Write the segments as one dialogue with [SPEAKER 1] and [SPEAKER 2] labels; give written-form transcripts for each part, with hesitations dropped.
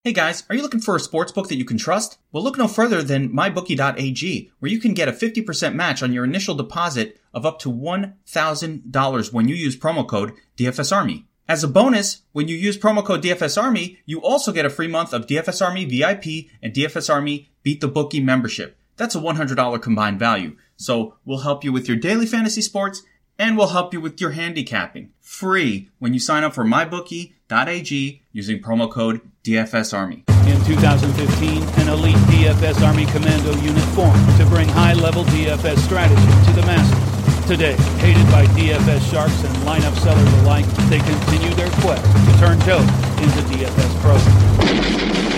[SPEAKER 1] Hey guys, are you looking for a sports book that you can trust? Well, look no further than MyBookie.ag, where you can get a 50% match on your initial deposit of up to $1,000 when you use promo code DFSArmy. As a bonus, when you use promo code DFSArmy, you also get a free month of DFS Army VIP and DFS Army Beat the Bookie membership. That's a $100 combined value. So we'll help you with your daily fantasy sports and we'll help you with your handicapping. Free when you sign up for MyBookie.ag using promo code DFSArmy.
[SPEAKER 2] In 2015, an elite DFS Army Commando unit formed to bring high-level DFS strategy to the masses. Today, hated by DFS sharks and lineup sellers alike, they continue their quest to turn dope into DFS pros.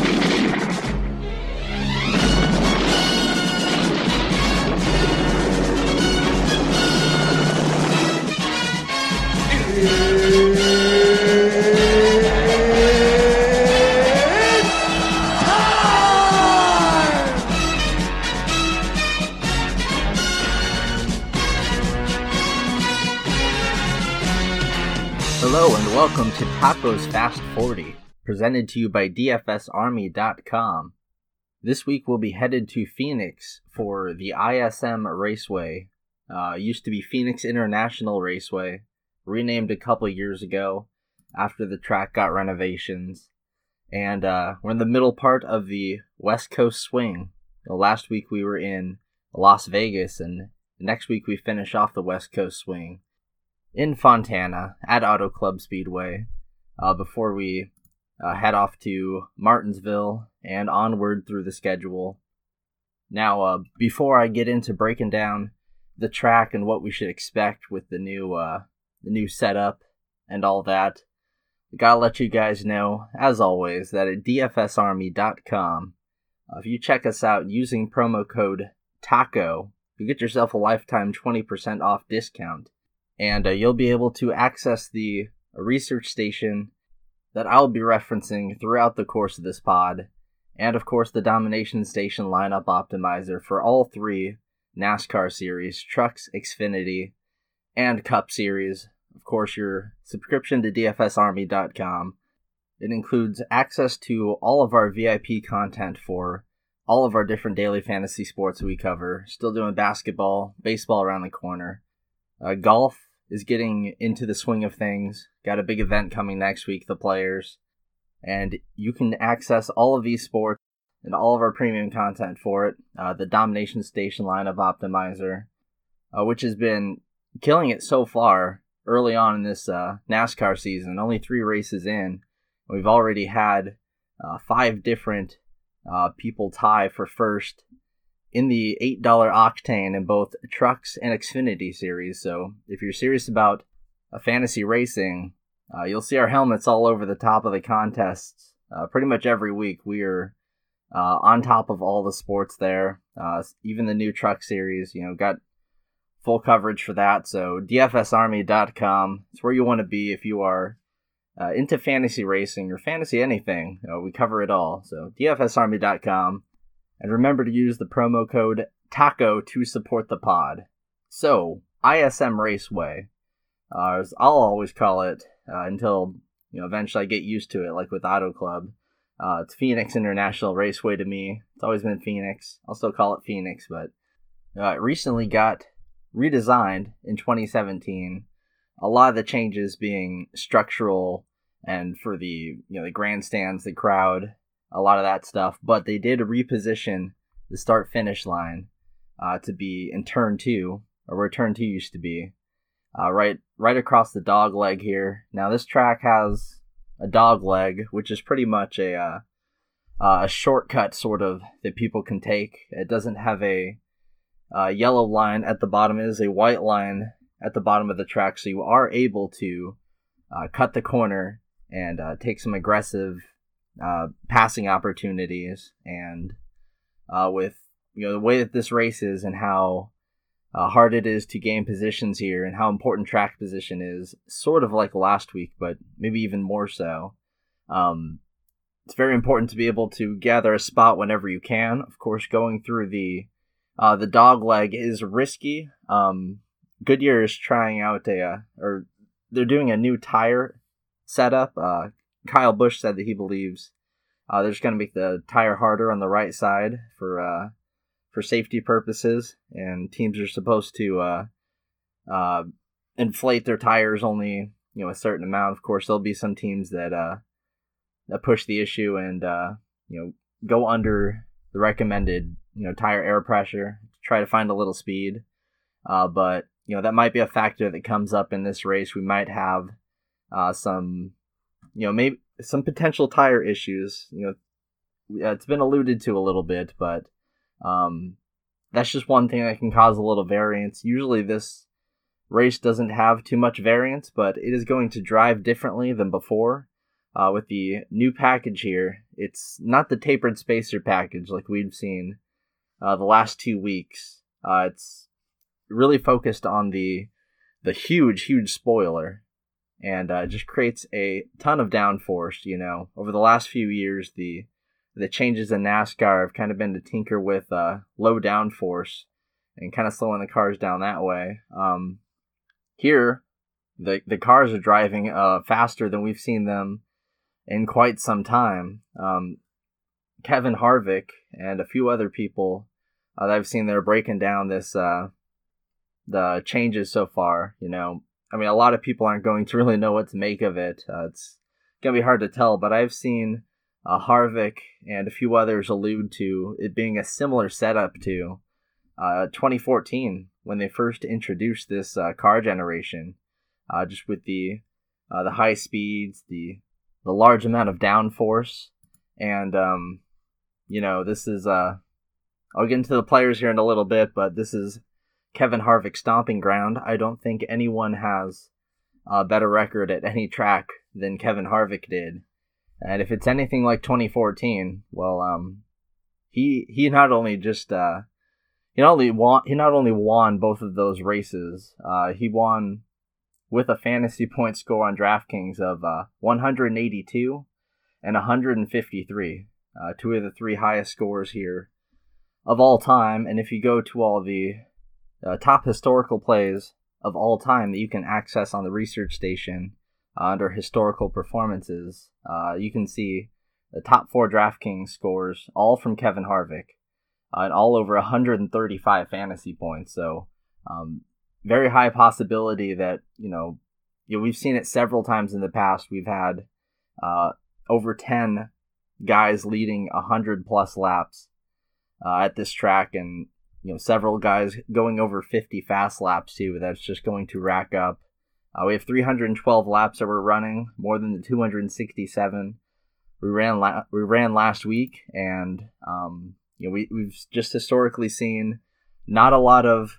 [SPEAKER 3] Hello and welcome to Tacos Fast 40, presented to you by DFSArmy.com. This week we'll be headed to Phoenix for the ISM Raceway. Used to be Phoenix International Raceway, renamed a couple years ago after the track got renovations. And we're in the middle part of the West Coast swing. Last week we were in Las Vegas, and next week we finish off the West Coast swing in Fontana at Auto Club Speedway before we head off to Martinsville and onward through the schedule. Now, before I get into breaking down the track and what we should expect with the new setup and all that, I gotta let you guys know, as always, that at DFSArmy.com, if you check us out using promo code TACO, you get yourself a lifetime 20% off discount. And you'll be able to access the research station that I'll be referencing throughout the course of this pod, and of course the Domination Station lineup optimizer for all three NASCAR series, Trucks, Xfinity, and Cup series. Of course, your subscription to DFSArmy.com. It includes access to all of our VIP content for all of our different daily fantasy sports we cover. Still doing basketball, baseball around the corner. Golf is getting into the swing of things. Got a big event coming next week, the Players. And you can access all of these sports and all of our premium content for it. The Domination Station lineup optimizer, which has been killing it so far early on in this NASCAR season. Only 3 races in. We've already had 5 different people tie for first in the $8 octane in both Trucks and Xfinity series. So if you're serious about fantasy racing, you'll see our helmets all over the top of the contests pretty much every week. We are on top of all the sports there. Even the new Truck series, got full coverage for that. So DFSArmy.com, it's where you want to be if you are into fantasy racing or fantasy anything. We cover it all. So DFSArmy.com. And remember to use the promo code TACO to support the pod. So, ISM Raceway, as I'll always call it until eventually I get used to it, like with Auto Club. It's Phoenix International Raceway to me. It's always been Phoenix. I'll still call it Phoenix, but it recently got redesigned in 2017. A lot of the changes being structural and for the the grandstands, the crowd, a lot of that stuff, but they did reposition the start-finish line to be in turn 2, or where turn 2 used to be, right across the dog leg here. Now this track has a dog leg, which is pretty much a shortcut sort of that people can take. It doesn't have a yellow line at the bottom. It is a white line at the bottom of the track, so you are able to cut the corner and take some aggressive passing opportunities. And with the way that this race is and how hard it is to gain positions here and how important track position is, sort of like last week, but maybe even more so. It's very important to be able to gather a spot whenever you can. Of course, going through the dog leg is risky. Goodyear is trying out they're doing a new tire setup. Kyle Busch said that he believes They're just going to make the tire harder on the right side for safety purposes, and teams are supposed to inflate their tires only a certain amount. Of course, there'll be some teams that push the issue and go under the recommended tire air pressure to try to find a little speed. But that might be a factor that comes up in this race. We might have some maybe some potential tire issues. It's been alluded to a little bit, but that's just one thing that can cause a little variance. Usually this race doesn't have too much variance, but it is going to drive differently than before. With the new package here, it's not the tapered spacer package like we've seen the last 2 weeks. It's really focused on the huge spoiler, and it just creates a ton of downforce. Over the last few years, the changes in NASCAR have kind of been to tinker with low downforce and kind of slowing the cars down that way. Here, the cars are driving faster than we've seen them in quite some time. Kevin Harvick and a few other people that I've seen, they're breaking down the changes so far. A lot of people aren't going to really know what to make of it. It's going to be hard to tell, but I've seen Harvick and a few others allude to it being a similar setup to 2014 when they first introduced this car generation, just with the high speeds, the large amount of downforce, and this is I'll get into the players here in a little bit, but this is Kevin Harvick's stomping ground. I don't think anyone has a better record at any track than Kevin Harvick did. And if it's anything like 2014, well, he not only just he not only won both of those races, he won with a fantasy point score on DraftKings of 182 and 153, two of the three highest scores here of all time. And if you go to all the top historical plays of all time that you can access on the research station under historical performances, you can see the top 4 DraftKings scores, all from Kevin Harvick, and all over 135 fantasy points. So very high possibility that we've seen it several times in the past. We've had over 10 guys leading 100 plus laps at this track, and several guys going over 50 fast laps too. That's just going to rack up. We have 312 laps that we're running, more than the 267 we ran last week, and we've just historically seen not a lot of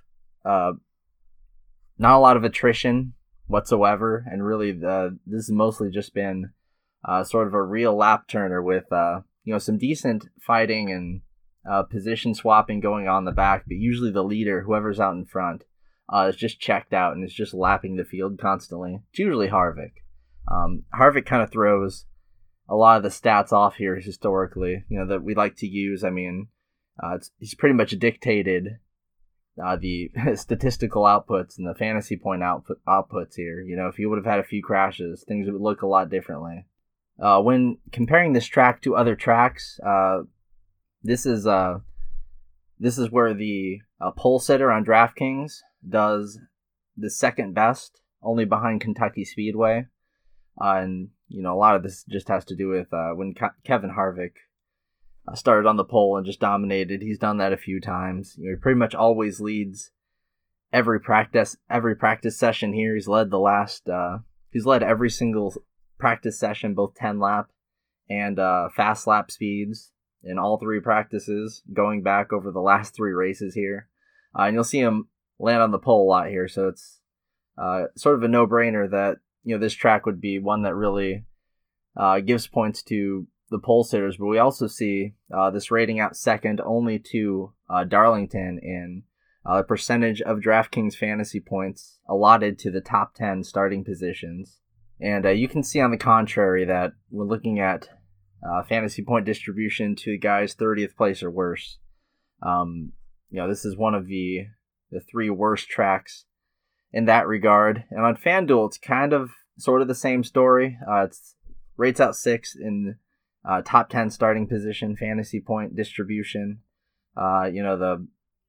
[SPEAKER 3] attrition whatsoever, and really this has mostly just been sort of a real lap turner with some decent fighting and position swapping going on in the back, but usually the leader, whoever's out in front, is just checked out and is just lapping the field constantly. It's usually Harvick. Harvick kind of throws a lot of the stats off here historically, that we like to use. He's pretty much dictated the statistical outputs and the fantasy point outputs here. If he would have had a few crashes, things would look a lot differently. When comparing this track to other tracks, this is where the pole sitter on DraftKings does the second best, only behind Kentucky Speedway. And a lot of this just has to do with when Kevin Harvick started on the pole and just dominated. He's done that a few times. He pretty much always leads every practice session here. He's led every single practice session, both 10 lap and fast lap speeds in all 3 practices, going back over the last 3 races here. And you'll see him land on the pole a lot here, so it's sort of a no-brainer that this track would be one that really gives points to the pole sitters. But we also see this rating out second only to Darlington in the percentage of DraftKings fantasy points allotted to the top 10 starting positions. And you can see on the contrary that we're looking at fantasy point distribution to guys 30th place or worse. This is one of the 3 worst tracks in that regard. And on FanDuel, it's kind of sort of the same story. It's rates out 6th in top 10 starting position, fantasy point distribution. The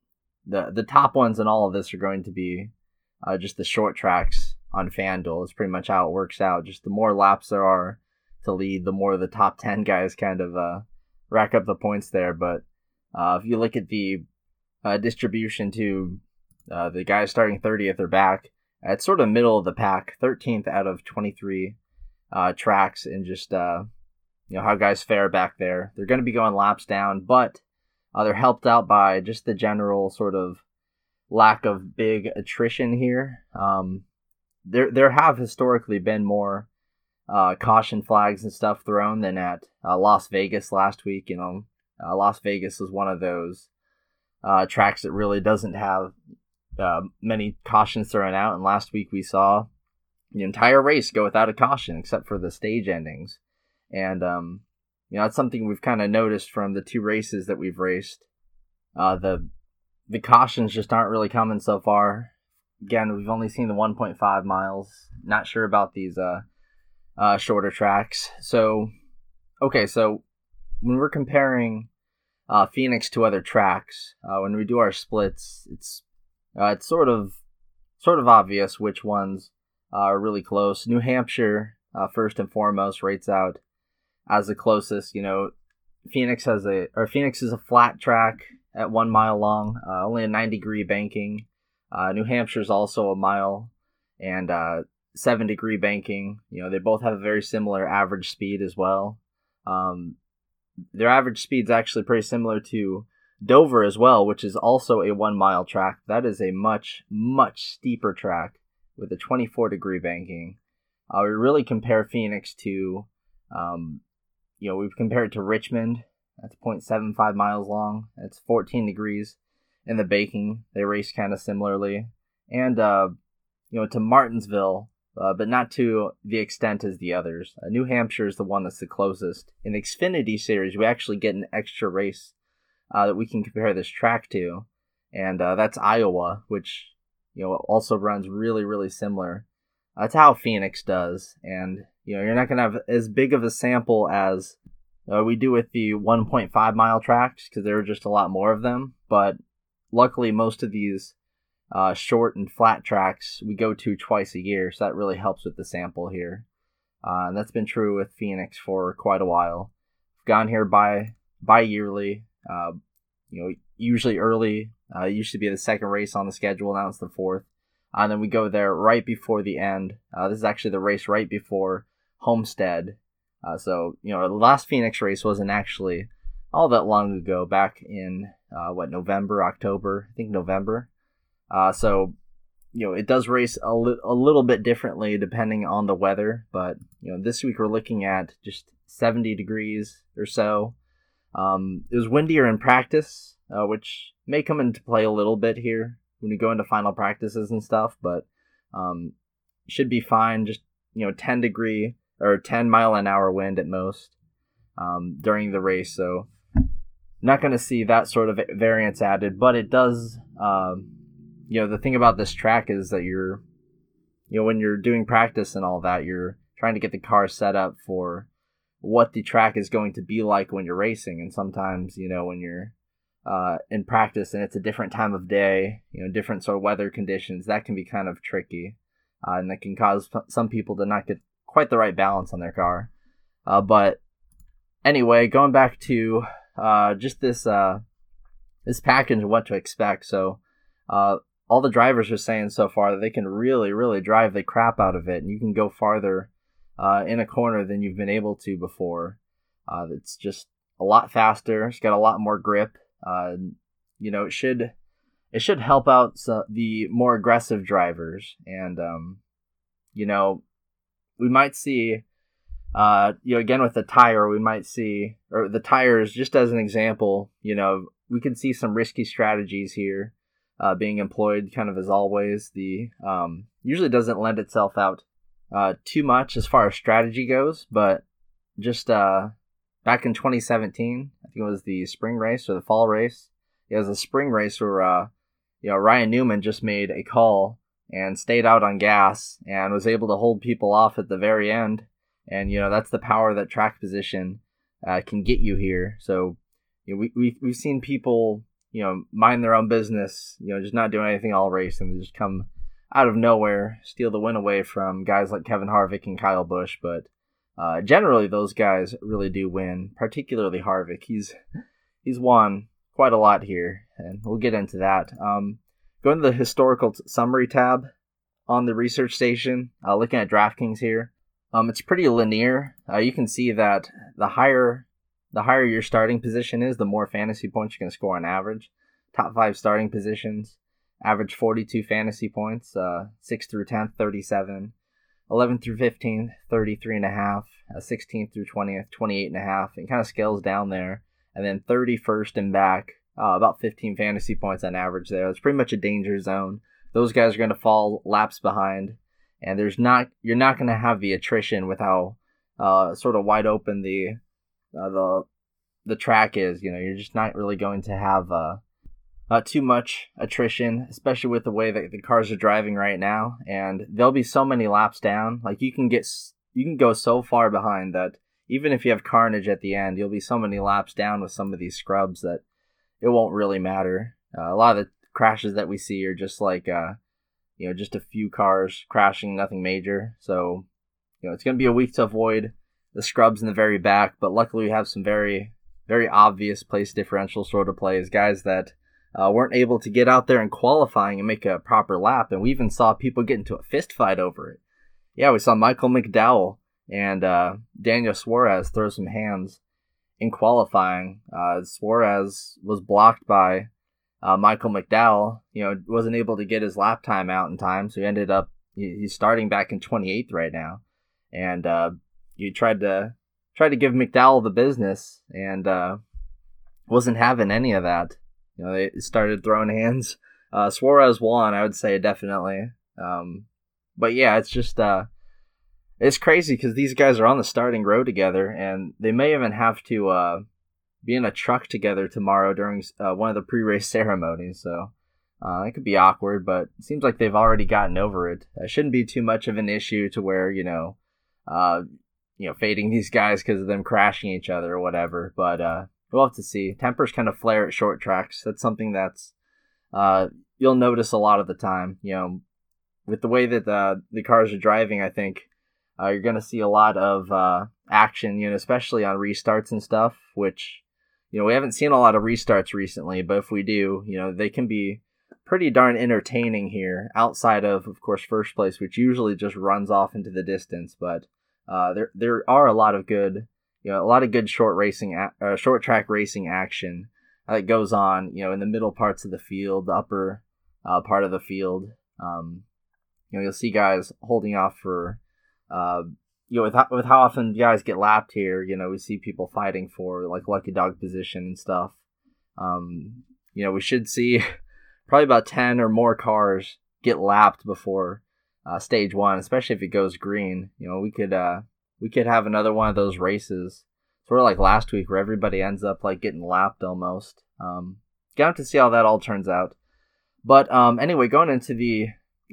[SPEAKER 3] top ones in all of this are going to be just the short tracks on FanDuel. It's pretty much how it works out. Just the more laps there are to lead, the more the top 10 guys kind of rack up the points there. But if you look at the distribution to the guys starting 30th or back, it's sort of middle of the pack, 13th out of 23 tracks, and just how guys fare back there. They're going to be going laps down, but they're helped out by just the general sort of lack of big attrition here. There have historically been more caution flags and stuff thrown than at Las Vegas last week. Las Vegas is one of those tracks that really doesn't have many cautions thrown out, and last week we saw the entire race go without a caution except for the stage endings. And it's something we've kind of noticed from the two races that we've raced. The cautions just aren't really coming so far. Again, we've only seen the 1.5 miles. Not sure about these shorter tracks. So when we're comparing Phoenix to other tracks, when we do our splits, it's sort of obvious which ones are really close. New Hampshire, first and foremost, rates out as the closest. Phoenix is a flat track at 1 mile long, only a 9-degree banking. New Hampshire is also a mile and 7-degree banking. They both have a very similar average speed as well. Their average speed is actually pretty similar to Dover as well, which is also a 1 mile track. That is a much, much steeper track with a 24-degree banking. We really compare Phoenix to, we've compared it to Richmond. That's 0.75 miles long. That's 14 degrees in the banking. They race kind of similarly. And, to Martinsville, but not to the extent as the others. New Hampshire is the one that's the closest. In the Xfinity Series, we actually get an extra race that we can compare this track to, and that's Iowa, which also runs really, really similar. That's how Phoenix does, and you're not going to have as big of a sample as we do with the 1.5 mile tracks, because there are just a lot more of them, but luckily most of these short and flat tracks we go to twice a year, so that really helps with the sample here. And that's been true with Phoenix for quite a while. We've gone here bi-yearly, usually early. It used to be the second race on the schedule, now it's the fourth. And then we go there right before the end. This is actually the race right before Homestead. So the last Phoenix race wasn't actually all that long ago, back in, November, October? I think November. So it does race a little bit differently depending on the weather. But, this week we're looking at just 70 degrees or so. It was windier in practice, which may come into play a little bit here when we go into final practices and stuff, but should be fine. Just 10 degree or 10 mile an hour wind at most during the race, so not going to see that sort of variance added. But it does, the thing about this track is that you're when you're doing practice and all that, you're trying to get the car set up for what the track is going to be like when you're racing. And sometimes, when you're in practice and it's a different time of day, different sort of weather conditions, that can be kind of tricky. And that can cause some people to not get quite the right balance on their car. But anyway, going back to just this package and what to expect. So all the drivers are saying so far that they can really, really drive the crap out of it, and you can go farther in a corner than you've been able to before. It's just a lot faster. It's got a lot more grip. It should help out the more aggressive drivers. And, we might see, again with the tire, we might see, or the tires, just as an example, we can see some risky strategies here being employed, kind of as always. The usually doesn't lend itself out too much as far as strategy goes, but just back in 2017, I think it was the spring race or the fall race. It was a spring race where Ryan Newman just made a call and stayed out on gas and was able to hold people off at the very end. And that's the power that track position can get you here. So we've seen people mind their own business, just not doing anything all race, and they just come out of nowhere, steal the win away from guys like Kevin Harvick and Kyle Busch. But generally, those guys really do win, particularly Harvick. He's won quite a lot here, and we'll get into that. Going to the historical summary tab on the research station, looking at DraftKings here. It's pretty linear. You can see that the higher your starting position is, the more fantasy points you can score on average. Top 5 starting positions average 42 fantasy points. 6th through 10th, 37. 11th through 15th, 33.5. 16th through 20th, 28.5. It kind of scales down there. And then 31st and back, about 15 fantasy points on average there. It's pretty much a danger zone. Those guys are going to fall laps behind. And you're not going to have the attrition with how sort of wide open the track is. You're just not really going to have too much attrition, especially with the way that the cars are driving right now. And there'll be so many laps down. Like you can go so far behind that even if you have carnage at the end, you'll be so many laps down with some of these scrubs that it won't really matter. A lot of the crashes that we see are just like just a few cars crashing, nothing major. So it's going to be a week to avoid the scrubs in the very back, but luckily we have some very, very obvious place differential sort of plays, guys that weren't able to get out there in qualifying and make a proper lap, and we even saw people get into a fist fight over it. Yeah, we saw Michael McDowell and Daniel Suarez throw some hands in qualifying. Suarez was blocked by Michael McDowell, wasn't able to get his lap time out in time, so he ended up, he's starting back in 28th right now, and you tried to give McDowell the business, and wasn't having any of that. They started throwing hands. Suarez won, I would say, definitely. But yeah, it's just it's crazy because these guys are on the starting row together, and they may even have to be in a truck together tomorrow during one of the pre-race ceremonies. So it could be awkward, but it seems like they've already gotten over it. It shouldn't be too much of an issue to where fading these guys because of them crashing each other or whatever. But we'll have to see. Tempers kind of flare at short tracks. That's something that's you'll notice a lot of the time. With the way that the cars are driving, I think you're going to see a lot of action, especially on restarts and stuff, which, we haven't seen a lot of restarts recently, but if we do, they can be pretty darn entertaining here outside of course, first place, which usually just runs off into the distance. But there are a lot of good, short track racing action that goes on, in the middle parts of the field, the upper part of the field. You'll see guys holding off for, with how often guys get lapped here, we see people fighting for like lucky dog position and stuff. We should see probably about 10 or more cars get lapped before stage 1, especially if it goes green. We could have another one of those races, sort of like last week, where everybody ends up like getting lapped almost. Gonna have to see how that all turns out. But anyway, going into the,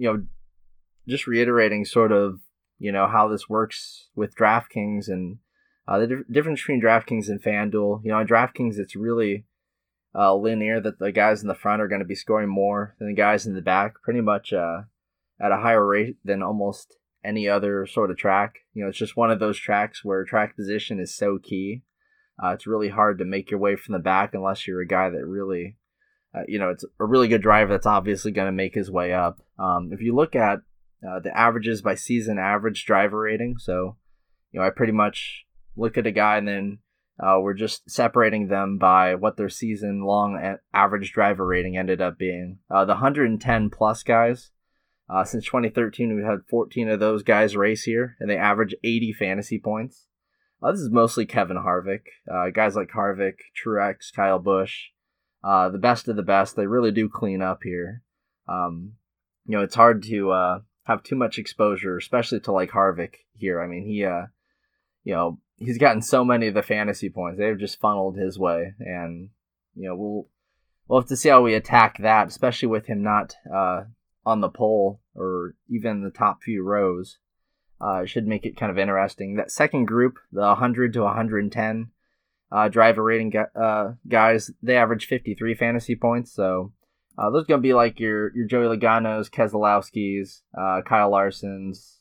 [SPEAKER 3] just reiterating sort of, how this works with DraftKings and the difference between DraftKings and FanDuel. On DraftKings, it's really linear, that the guys in the front are going to be scoring more than the guys in the back, pretty much at a higher rate than almost any other sort of track. It's just one of those tracks where track position is so key. It's really hard to make your way from the back unless you're a guy that really, it's a really good driver that's obviously going to make his way up. If you look at the averages by season average driver rating, so, I pretty much look at a guy and then we're just separating them by what their season long average driver rating ended up being. The 110 plus guys, since 2013, we've had 14 of those guys race here, and they average 80 fantasy points. This is mostly Kevin Harvick. Guys like Harvick, Truex, Kyle Busch, the best of the best. They really do clean up here. It's hard to have too much exposure, especially to like Harvick here. I mean, he's gotten so many of the fantasy points. They've just funneled his way, and we'll have to see how we attack that, especially with him not on the pole or even the top few rows. It should make it kind of interesting. That second group, the 100 to 110, driver rating guys, they average 53 fantasy points. So those are going to be like your Joey Logano's, Keselowski's, Kyle Larson's,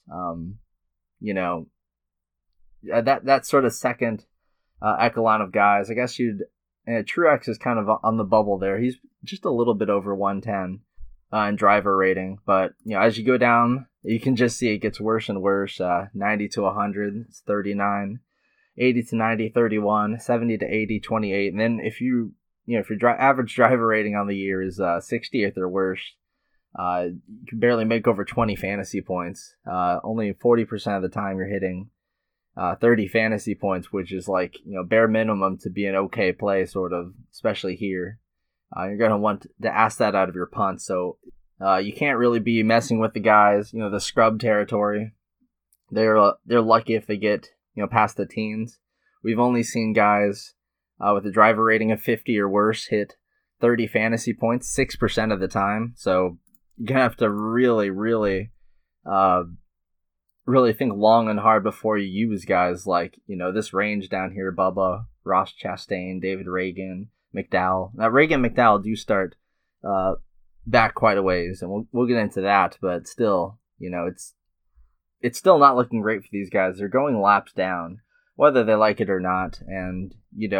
[SPEAKER 3] that sort of second echelon of guys. I guess Truex is kind of on the bubble there. He's just a little bit over 110 in driver rating. But, as you go down, you can just see it gets worse and worse. 90 to 100, it's 39. 80 to 90, 31. 70 to 80, 28. And then if your average driver rating on the year is 60th or worse, you can barely make over 20 fantasy points. Only 40% of the time you're hitting 30 fantasy points, which is like, bare minimum to be an okay play, sort of, especially here. You're going to want to ask that out of your punt. So you can't really be messing with the guys, the scrub territory. They're lucky if they get, past the teens. We've only seen guys with a driver rating of 50 or worse hit 30 fantasy points 6% of the time. So you're going to have to really, really, really think long and hard before you use guys like, this range down here: Bubba, Ross Chastain, David Ragan, McDowell. Now, Ragan and McDowell do start back quite a ways, and we'll get into that, but still, it's still not looking great for these guys. They're going laps down, whether they like it or not. And,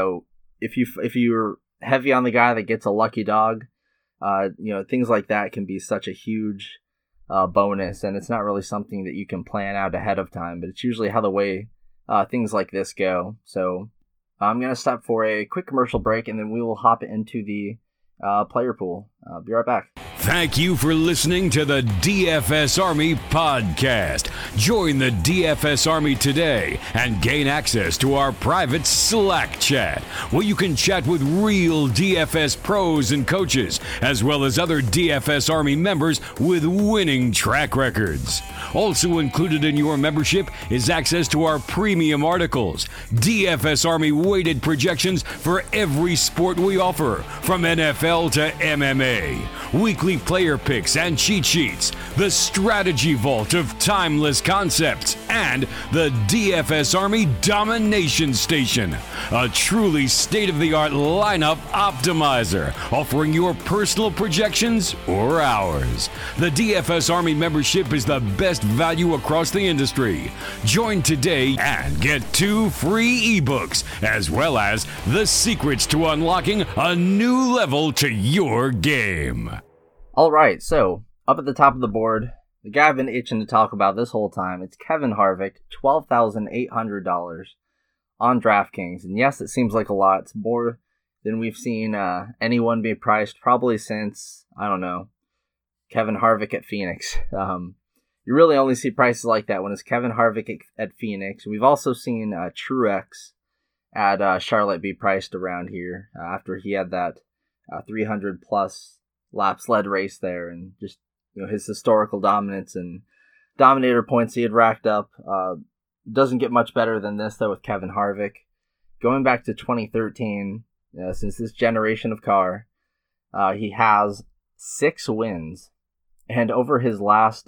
[SPEAKER 3] if you're heavy on the guy that gets a lucky dog, things like that can be such a huge bonus, and it's not really something that you can plan out ahead of time, but it's usually how the way things like this go. So I'm going to stop for a quick commercial break, and then we will hop into the player pool. I'll be right back.
[SPEAKER 4] Thank you for listening to the DFS Army podcast. Join the DFS Army today and gain access to our private Slack chat, where you can chat with real DFS pros and coaches, as well as other DFS Army members with winning track records. Also included in your membership is access to our premium articles, DFS Army weighted projections for every sport we offer, from NFL to MMA, weekly player picks and cheat sheets, the strategy vault of timeless concepts, and the DFS Army Domination Station, a truly state-of-the-art lineup optimizer, offering your personal projections or ours. The DFS Army membership is the best value across the industry. Join today and get 2 free ebooks, as well as the secrets to unlocking a new level to your game.
[SPEAKER 3] All right, so up at the top of the board, the guy I've been itching to talk about this whole time, it's Kevin Harvick, $12,800 on DraftKings. And yes, it seems like a lot. It's more than we've seen anyone be priced probably since, Kevin Harvick at Phoenix. You really only see prices like that when it's Kevin Harvick at Phoenix. We've also seen Truex at Charlotte be priced around here after he had that 300 plus laps led race there, and just his historical dominance and dominator points he had racked up. Doesn't get much better than this though with Kevin Harvick. Going back to 2013, since this generation of car, he has 6 wins, and over his last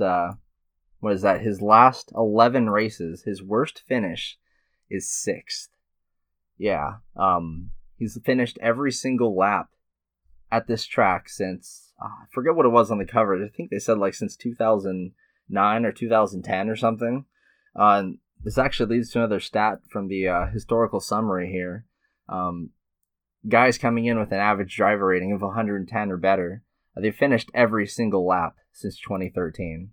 [SPEAKER 3] his last 11 races, his worst finish is 6th. Yeah, he's finished every single lap at this track since, I forget what it was on the cover. I think they said since 2009 or 2010 or something. This actually leads to another stat from the historical summary here. Guys coming in with an average driver rating of 110 or better, they finished every single lap since 2013.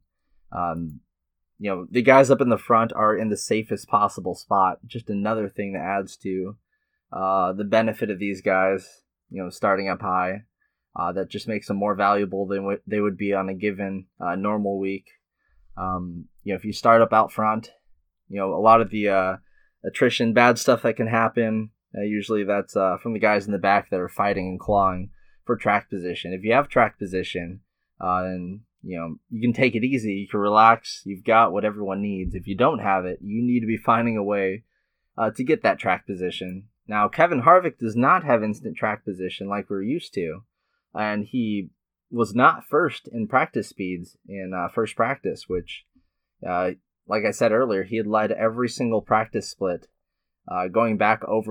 [SPEAKER 3] The guys up in the front are in the safest possible spot. Just another thing that adds to the benefit of these guys, starting up high. That just makes them more valuable than what they would be on a given normal week. If you start up out front, a lot of the attrition, bad stuff that can happen, usually that's from the guys in the back that are fighting and clawing for track position. If you have track position, and you can take it easy, you can relax, you've got what everyone needs. If you don't have it, you need to be finding a way to get that track position. Now, Kevin Harvick does not have instant track position like we're used to. And he was not first in practice speeds in first practice, which, like I said earlier, he had led every single practice split going back over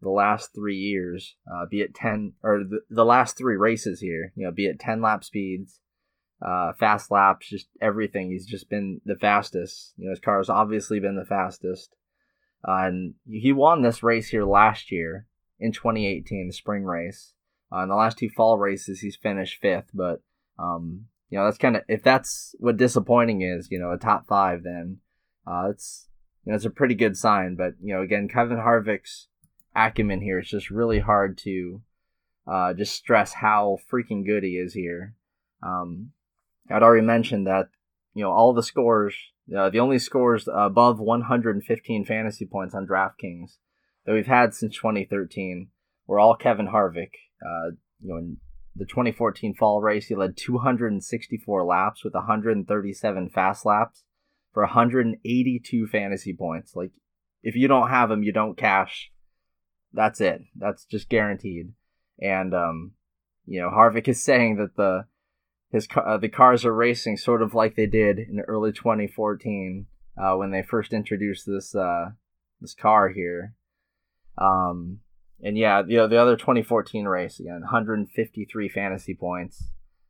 [SPEAKER 3] the last 3 years, be it 10 or the last 3 races here, be it 10 lap speeds, fast laps, just everything. He's just been the fastest. His car has obviously been the fastest. And he won this race here last year in 2018, the spring race. In the last 2 fall races, he's finished 5th, but that's kind of, if that's what disappointing is, a top 5, then it's a pretty good sign. But again, Kevin Harvick's acumen here, it's just really hard to just stress how freaking good he is here. I'd already mentioned that all the scores, the only scores above 115 fantasy points on DraftKings that we've had since 2013 were all Kevin Harvick. In the 2014 fall race, he led 264 laps with 137 fast laps for 182 fantasy points. Like, if you don't have him, you don't cash. That's it. That's just guaranteed. And Harvick is saying that the cars are racing sort of like they did in early 2014 when they first introduced this car here. And yeah, the other 2014 race, again, 153 fantasy points,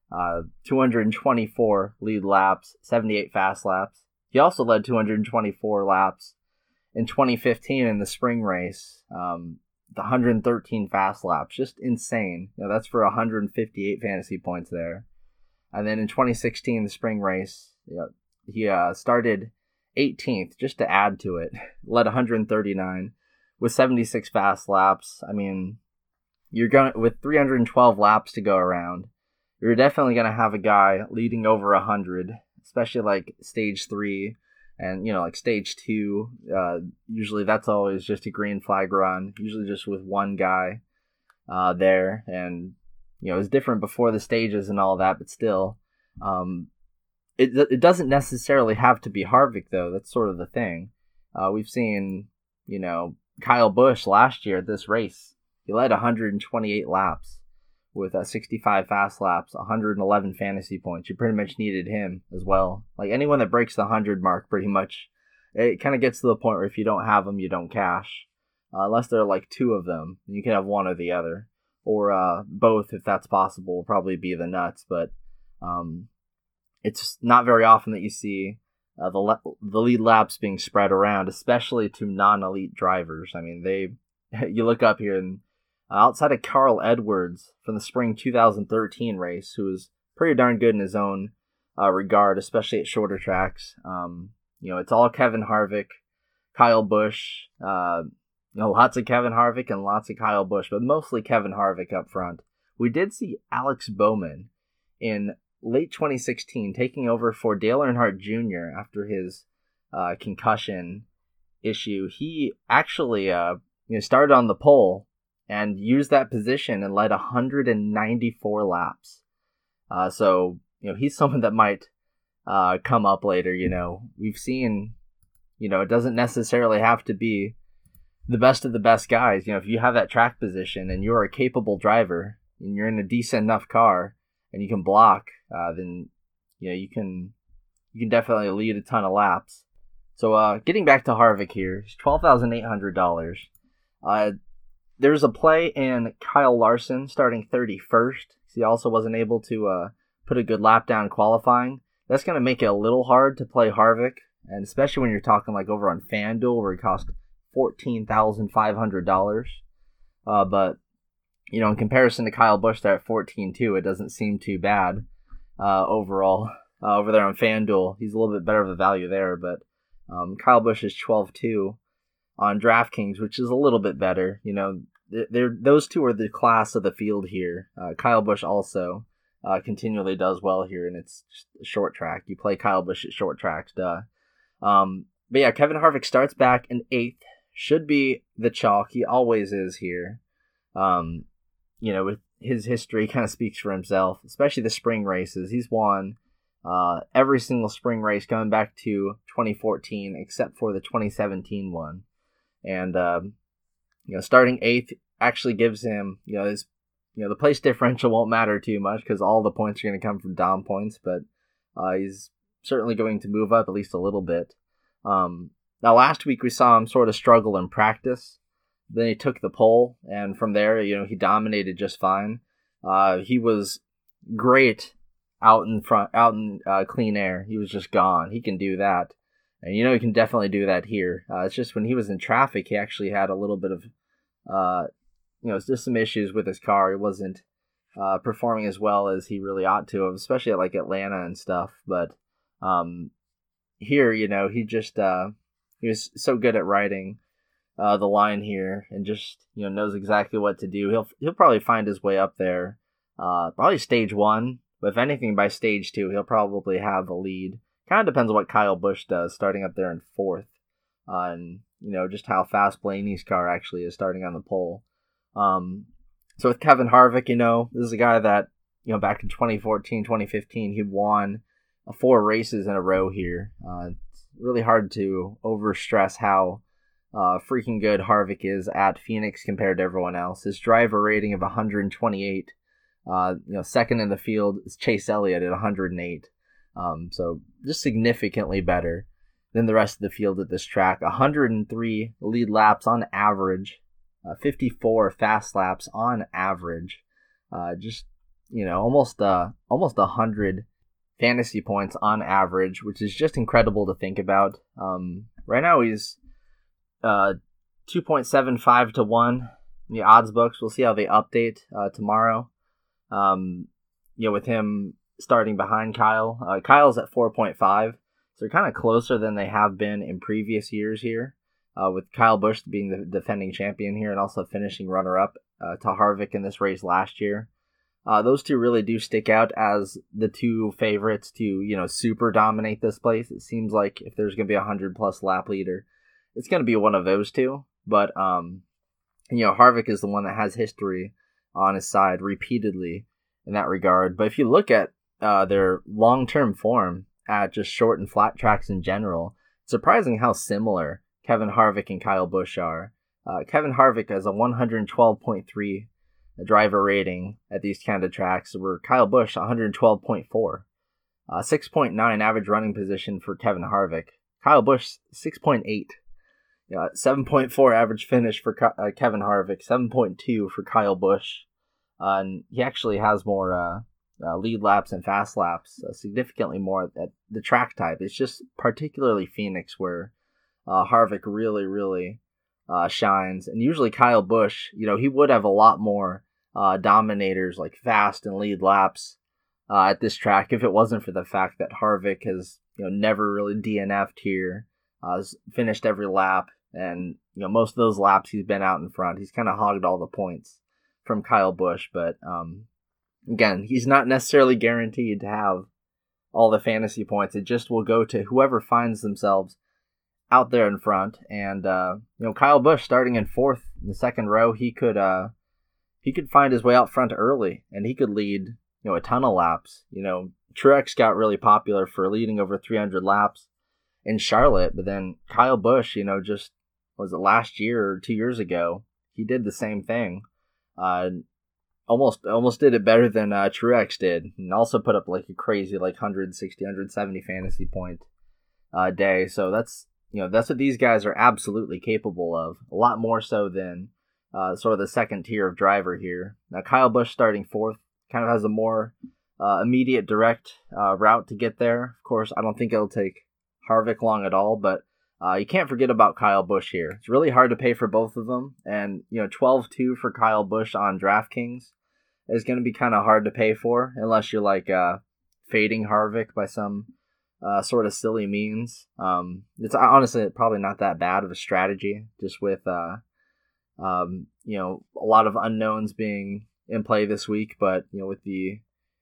[SPEAKER 3] 224 lead laps, 78 fast laps. He also led 224 laps in 2015 in the spring race, the 113 fast laps, just insane. That's for 158 fantasy points there. And then in 2016, the spring race, he started 18th just to add to it, led 139 with 76 fast laps. I mean, you're going with 312 laps to go around. You're definitely going to have a guy leading over 100, especially like stage 3 and like stage 2. Usually that's always just a green flag run, usually just with one guy there. And it's different before the stages and all that, but still, it doesn't necessarily have to be Harvick though. That's sort of the thing. We've seen Kyle Busch last year at this race. He led 128 laps with 65 fast laps, 111 fantasy points. You pretty much needed him as well. Like, anyone that breaks the 100 mark, pretty much, it kind of gets to the point where if you don't have them, you don't cash. Unless there are like 2 of them, you can have one or the other. Or both, if that's possible, will probably be the nuts. But it's not very often that you see the lead laps being spread around, especially to non-elite drivers. I mean, you look up here, and outside of Carl Edwards from the spring 2013 race, who was pretty darn good in his own regard, especially at shorter tracks, it's all Kevin Harvick, Kyle Busch, lots of Kevin Harvick and lots of Kyle Busch, but mostly Kevin Harvick up front. We did see Alex Bowman in late 2016 taking over for Dale Earnhardt Jr. after his concussion issue. He actually started on the pole and used that position and led 194 laps. So he's someone that might come up later. We've seen, it doesn't necessarily have to be the best of the best guys. If you have that track position and you're a capable driver and you're in a decent enough car and you can block, then you can definitely lead a ton of laps. So getting back to Harvick here, he's $12,800. There's a play in Kyle Larson starting 31st. He also wasn't able to put a good lap down qualifying. That's going to make it a little hard to play Harvick, and especially when you're talking like over on FanDuel where he cost $14,500. But in comparison to Kyle Busch there at $14,200, it doesn't seem too bad overall. Over there on FanDuel, he's a little bit better of a value there, but Kyle Busch is $12,200 on DraftKings, which is a little bit better. Those two are the class of the field here. Kyle Busch also continually does well here, and it's just a short track. You play Kyle Busch at short tracks, duh. But yeah, Kevin Harvick starts back in 8th. Should be the chalk. He always is here. With his history kind of speaks for himself, especially the spring races. He's won every single spring race coming back to 2014, except for the 2017 one. And, starting 8th actually gives him, the place differential won't matter too much because all the points are going to come from Dom points, but he's certainly going to move up at least a little bit. Now, last week we saw him sort of struggle in practice. Then he took the pole, and from there, he dominated just fine. He was great out in clean air. He was just gone. He can do that. And he can definitely do that here. It's just when he was in traffic, he actually had a little bit of, just some issues with his car. He wasn't performing as well as he really ought to have, especially at like Atlanta and stuff. But here, he was so good at riding the line here, and just knows exactly what to do. He'll probably find his way up there, probably stage 1. But if anything, by stage 2, he'll probably have a lead. Kind of depends on what Kyle Busch does, starting up there in 4th, and just how fast Blaney's car actually is starting on the pole. So with Kevin Harvick, this is a guy that back in 2014, 2015, he won 4 races in a row here. It's really hard to overstress how freaking good Harvick is at Phoenix compared to everyone else. His driver rating of 128. Second in the field is Chase Elliott at 108. So just significantly better than the rest of the field at this track. 103 lead laps on average, 54 fast laps on average. Almost 100 fantasy points on average, which is just incredible to think about. Right now he's 2.75 to 1 in the odds books. We'll see how they update tomorrow. With him starting behind Kyle. Kyle's at 4.5, so they're kind of closer than they have been in previous years here, with Kyle Busch being the defending champion here and also finishing runner-up to Harvick in this race last year. Those two really do stick out as the two favorites to, super dominate this place. It seems like if there's going to be a 100-plus lap leader, it's going to be one of those two. But, Harvick is the one that has history on his side repeatedly in that regard. But if you look at their long-term form at just short and flat tracks in general, it's surprising how similar Kevin Harvick and Kyle Busch are. Kevin Harvick has a 112.3 driver rating at these kind of tracks, where Kyle Busch 112.4. 6.9 average running position for Kevin Harvick. Kyle Busch 6.8. 7.4 average finish for Kevin Harvick. 7.2 for Kyle Busch. And he actually has more lead laps and fast laps, significantly more at the track type. It's just particularly Phoenix where Harvick really, really shines. And usually Kyle Busch, he would have a lot more dominators like fast and lead laps at this track if it wasn't for the fact that Harvick has never really DNF'd here, has finished every lap, and most of those laps he's been out in front. He's kind of hogged all the points from Kyle Busch, but again, he's not necessarily guaranteed to have all the fantasy points. It just will go to whoever finds themselves out there in front. And Kyle Busch starting in 4th in the second row, he could find his way out front early, and he could lead a ton of laps. Truex got really popular for leading over 300 laps in Charlotte, but then Kyle Busch, just was it last year or 2 years ago, he did the same thing. Almost did it better than Truex did, and also put up like a crazy 160, 170 fantasy point day. So that's what these guys are absolutely capable of, a lot more so than sort of the second tier of driver here. Now Kyle Busch starting 4th kind of has a more immediate direct route to get there. Of course, I don't think it'll take Harvick long at all, but you can't forget about Kyle Busch here. It's really hard to pay for both of them, and 12-2 for Kyle Busch on DraftKings is going to be kind of hard to pay for unless you're fading Harvick by some sort of silly means. It's honestly probably not that bad of a strategy, just with a lot of unknowns being in play this week. But with the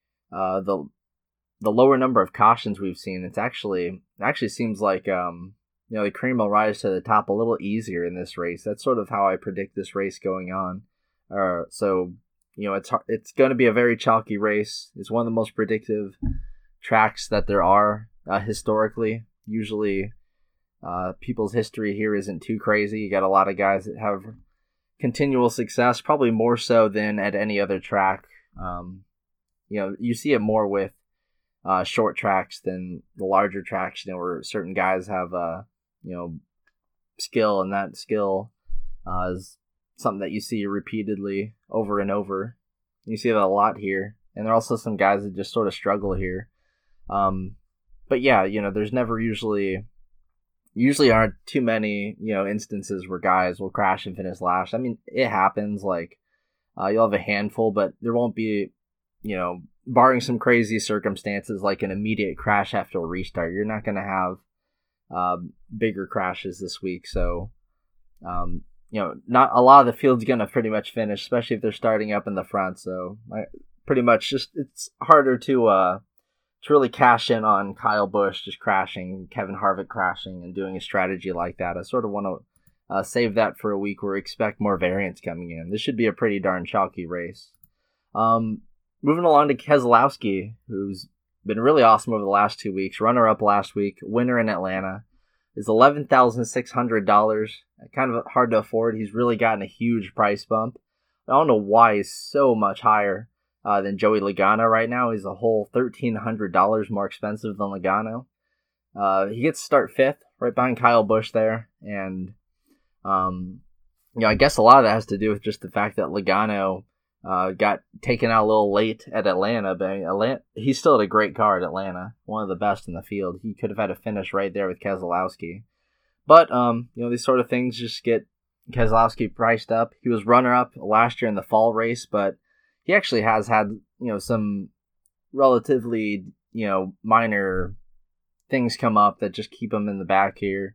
[SPEAKER 3] lower number of cautions we've seen, it actually seems like the cream will rise to the top a little easier in this race. That's sort of how I predict this race going on. So it's going to be a very chalky race. It's one of the most predictive tracks that there are historically. Usually, people's history here isn't too crazy. You got a lot of guys that have continual success, probably more so than at any other track. You see it more with short tracks than the larger tracks, where certain guys have skill, and that skill is something that you see repeatedly over and over. You see that a lot here. And there are also some guys that just sort of struggle here. But yeah, there's never usually aren't too many, instances where guys will crash and finish last. I mean, it happens. Like, you'll have a handful, but there won't be, barring some crazy circumstances like an immediate crash after a restart. You're not going to have bigger crashes this week. So, not a lot of the field's going to pretty much finish, especially if they're starting up in the front. So, pretty much it's harder to really cash in on Kyle Busch just crashing, Kevin Harvick crashing, and doing a strategy like that. I sort of want to save that for a week where we expect more variance coming in. This should be a pretty darn chalky race. Moving along to Keselowski, who's been really awesome over the last 2 weeks. Runner-up last week, winner in Atlanta. Is $11,600. Kind of hard to afford. He's really gotten a huge price bump. I don't know why he's so much higher than Joey Logano right now. He's a whole $1,300 more expensive than Logano. He gets to start 5th, right behind Kyle Busch there. And, I guess a lot of that has to do with just the fact that Logano got taken out a little late at Atlanta. But he's still had a great car at Atlanta, one of the best in the field. He could have had a finish right there with Keselowski. But, these sort of things just get Keselowski priced up. He was runner-up last year in the fall race, but he actually has had, some relatively, minor things come up that just keep him in the back here.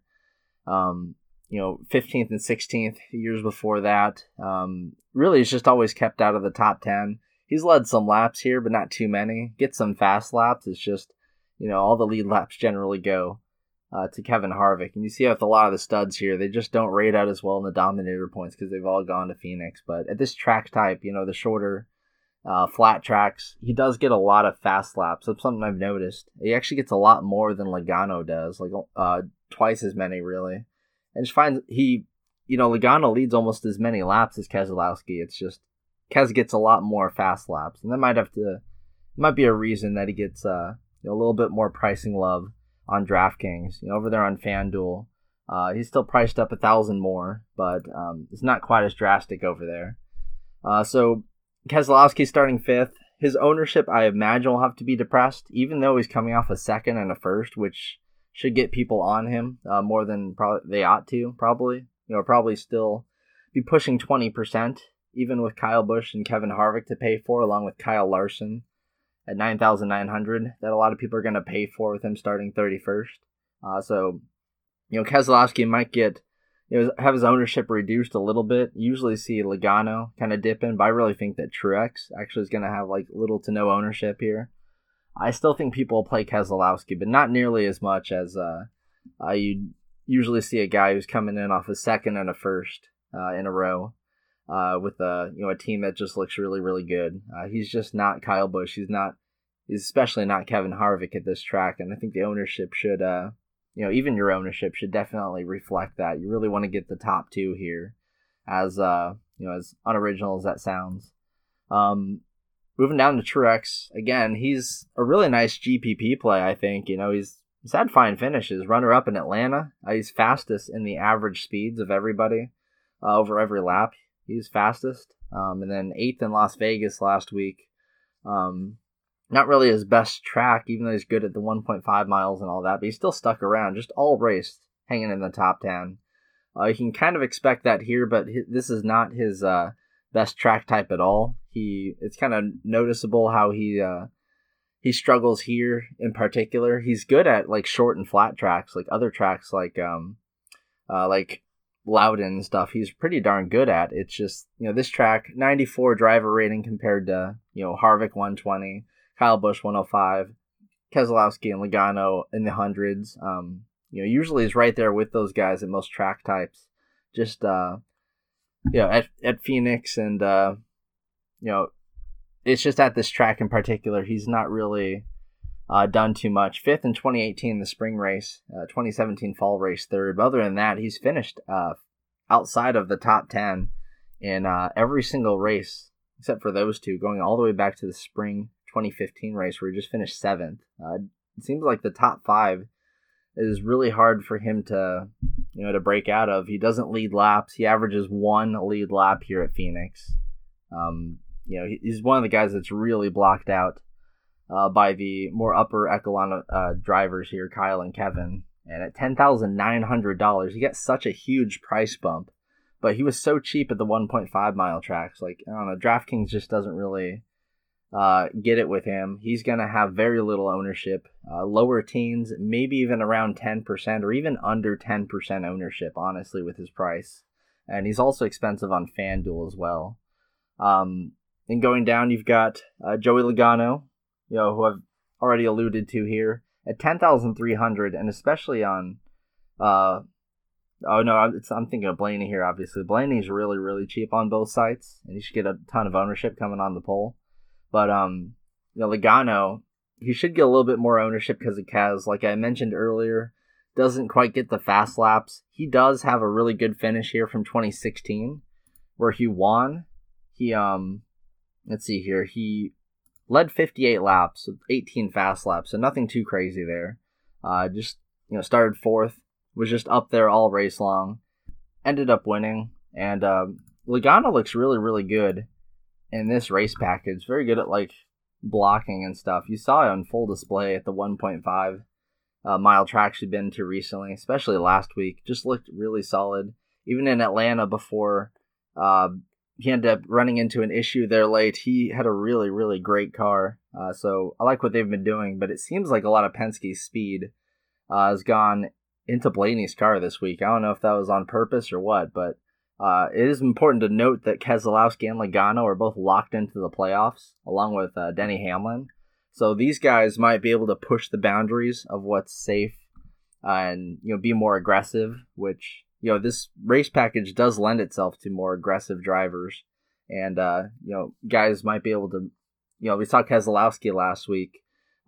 [SPEAKER 3] 15th and 16th years before that. Really, he's just always kept out of the top 10. He's led some laps here, but not too many. Get some fast laps. It's just, all the lead laps generally go to Kevin Harvick. And you see with a lot of the studs here, they just don't rate out as well in the Dominator points because they've all gone to Phoenix. But at this track type, the shorter flat tracks, he does get a lot of fast laps. That's something I've noticed. He actually gets a lot more than Logano does, like twice as many, really. And just finds Logano leads almost as many laps as Keselowski. It's just Kes gets a lot more fast laps, and that might be a reason that he gets a little bit more pricing love on DraftKings. Over there on FanDuel, he's still priced up $1,000 more, but it's not quite as drastic over there. So Keselowski starting 5th. His ownership, I imagine, will have to be depressed, even though he's coming off a 2nd and a 1st, which should get people on him more than they ought to, probably. Probably still be pushing 20%, even with Kyle Busch and Kevin Harvick to pay for, along with Kyle Larson at $9,900, that a lot of people are going to pay for with him starting 31st. So, Keselowski might get, have his ownership reduced a little bit. You usually see Logano kind of dip in, but I really think that Truex actually is going to have little to no ownership here. I still think people will play Keselowski, but not nearly as much as you usually see a guy who's coming in off a 2nd and a 1st in a row with a team that just looks really, really good. He's just not Kyle Busch. He's especially not Kevin Harvick at this track, and I think the ownership should, even your ownership should definitely reflect that. You really want to get the top 2 here, as as unoriginal as that sounds. Moving down to Truex, again, he's a really nice GPP play, I think. He's had fine finishes. Runner-up in Atlanta. He's fastest in the average speeds of everybody over every lap. He's fastest. And then 8th in Las Vegas last week. Not really his best track, even though he's good at the 1.5 miles and all that. But he's still stuck around, just all race, hanging in the top 10. You can kind of expect that here, but this is not his best track type at all. It's kind of noticeable how he struggles here in particular. He's good at short and flat tracks, like other tracks like Loudon and stuff. He's pretty darn good at. It's just this track, 94 driver rating compared to Harvick 120, Kyle Busch 105, Keselowski and Logano in the hundreds. Usually is right there with those guys at most track types. Just at Phoenix and it's just at this track in particular, he's not really done too much. 5th in 2018, the spring race, 2017 fall race, 3rd. But other than that, he's finished outside of the top 10 in every single race, except for those two, going all the way back to the spring 2015 race where he just finished 7th. It seems like the top 5 is really hard for him to, to break out of. He doesn't lead laps. He averages 1 lead lap here at Phoenix. He's one of the guys that's really blocked out by the more upper echelon drivers here, Kyle and Kevin. And at $10,900, he gets such a huge price bump. But he was so cheap at the 1.5 mile tracks. Like, I don't know, DraftKings just doesn't really get it with him. He's going to have very little ownership, lower teens, maybe even around 10% or even under 10% ownership, honestly, with his price. And he's also expensive on FanDuel as well. And going down, you've got Joey Logano, who I've already alluded to here, at $10,300, and especially on I'm thinking of Blaney here, obviously. Blaney's really, really cheap on both sites, and he should get a ton of ownership coming on the pole. But, Logano, he should get a little bit more ownership because of Kaz. Like I mentioned earlier, doesn't quite get the fast laps. He does have a really good finish here from 2016, where he won. He, let's see here, he led 58 laps with 18 fast laps, so nothing too crazy there. Started fourth. Was just up there all race long, ended up winning, and Logano looks really, really good in this race package. Very good at blocking and stuff. You saw it on full display at the 1.5 mile tracks you've been to recently, especially last week. Just looked really solid. Even in Atlanta before he ended up running into an issue there late, he had a really, really great car. So I like what they've been doing, but it seems like a lot of Penske's speed has gone into Blaney's car this week. I don't know if that was on purpose or what, but it is important to note that Keselowski and Logano are both locked into the playoffs, along with Denny Hamlin. So these guys might be able to push the boundaries of what's safe and be more aggressive, which this race package does lend itself to more aggressive drivers. And guys might be able to, we saw Keselowski last week,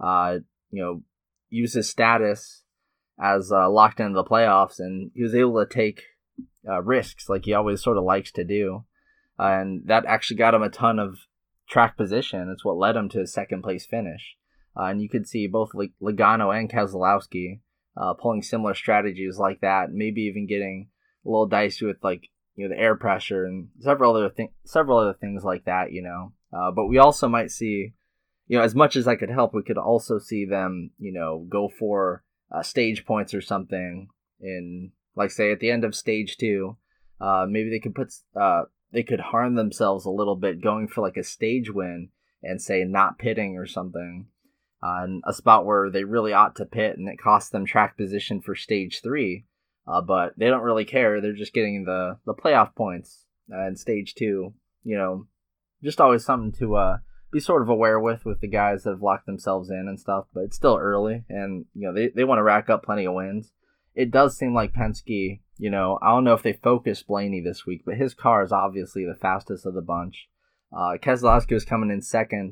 [SPEAKER 3] use his status as locked into the playoffs, and he was able to take risks like he always sort of likes to do. And that actually got him a ton of track position. It's what led him to his second place finish. And you could see both Logano and Keselowski pulling similar strategies like that, maybe even getting a little dicey with the air pressure and several other things like that, But we also might see, as much as I could help, we could also see them, go for stage points or something in, say, at the end of stage 2. Maybe they could harm themselves a little bit going for a stage win and say not pitting or something on a spot where they really ought to pit, and it costs them track position for stage 3. But they don't really care. They're just getting the playoff points in stage 2. Just always something to be sort of aware with the guys that have locked themselves in and stuff. But it's still early, and they want to rack up plenty of wins. It does seem like Penske, I don't know if they focused Blaney this week, but his car is obviously the fastest of the bunch. Keselowski was coming in second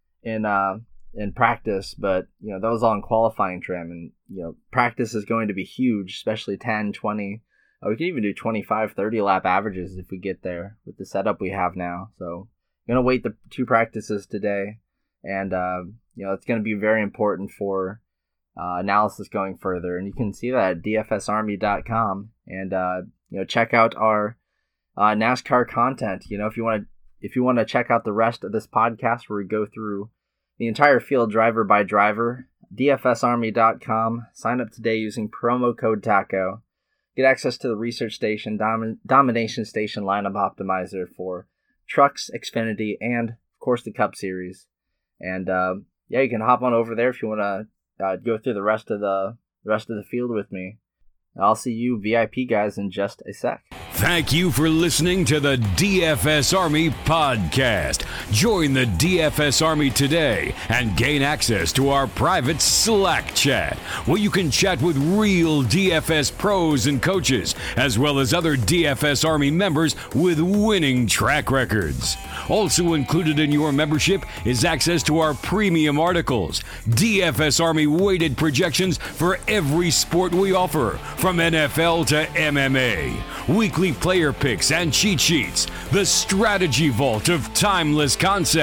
[SPEAKER 3] in practice, but that was all in qualifying trim, and practice is going to be huge, especially 10, 20. We could even do 25, 30 lap averages if we get there with the setup we have now. So I'm going to wait the 2 practices today, and it's going to be very important for analysis going further. And you can see that at dfsarmy.com, and check out our NASCAR content. If you want to check out the rest of this podcast where we go through the entire field driver by driver, dfsarmy.com. Sign up today using promo code TACO. Get access to the Research Station, Domination Station lineup optimizer for trucks, Xfinity, and of course the Cup Series. And you can hop on over there if you want to go through the rest of the field with me. I'll see you VIP guys in just a sec.
[SPEAKER 4] Thank you for listening to the DFS Army podcast. Join the DFS Army today and gain access to our private Slack chat, where you can chat with real DFS pros and coaches, as well as other DFS Army members with winning track records. Also included in your membership is access to our premium articles, DFS Army weighted projections for every sport we offer, from NFL to MMA, weekly player picks and cheat sheets, the strategy vault of timeless concepts,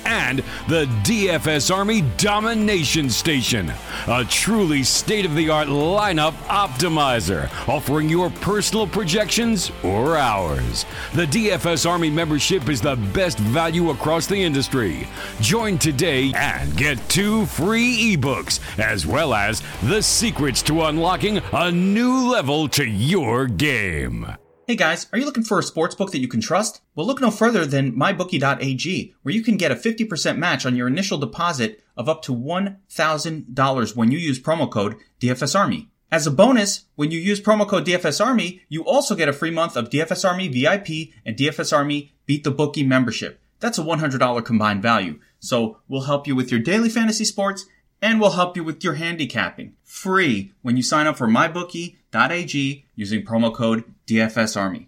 [SPEAKER 4] and the DFS Army Domination Station, a truly state-of-the-art lineup optimizer, offering your personal projections or ours. The DFS Army membership is the best value across the industry. Join today and get 2 free ebooks, as well as the secrets to unlocking a new level to your game.
[SPEAKER 1] Hey guys, are you looking for a sportsbook that you can trust? Well, look no further than MyBookie.ag, where you can get a 50% match on your initial deposit of up to $1,000 when you use promo code DFSArmy. As a bonus, when you use promo code DFSArmy, you also get a free month of DFS Army VIP and DFS Army Beat the Bookie membership. That's a $100 combined value. So we'll help you with your daily fantasy sports and we'll help you with your handicapping. Free when you sign up for MyBookie.ag using promo code DFSArmy.